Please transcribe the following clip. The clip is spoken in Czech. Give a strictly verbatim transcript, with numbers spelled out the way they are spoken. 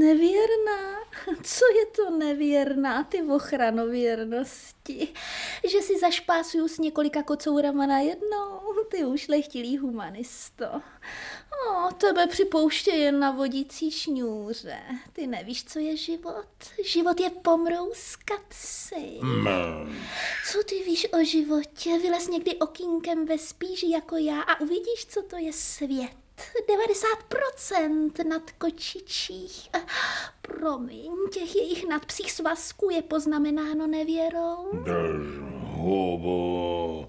nevěrná. Co je to nevěrná, ty ochrano věrnosti? Že si zašpásuju s několika kocourama najednou, ty ušlechtilý humanisto. O, tebe připouště jen na vodící šňůře. Ty nevíš, co je život? Život je pomrouskat si. Mm. Co ty víš o životě? Vylez někdy okýnkem ve spíži jako já a uvidíš, co to je svět. devadesát procent nad kočičích. Promiň, těch jejich nadpsích svazků je poznamenáno nevěrou. Drž hubu.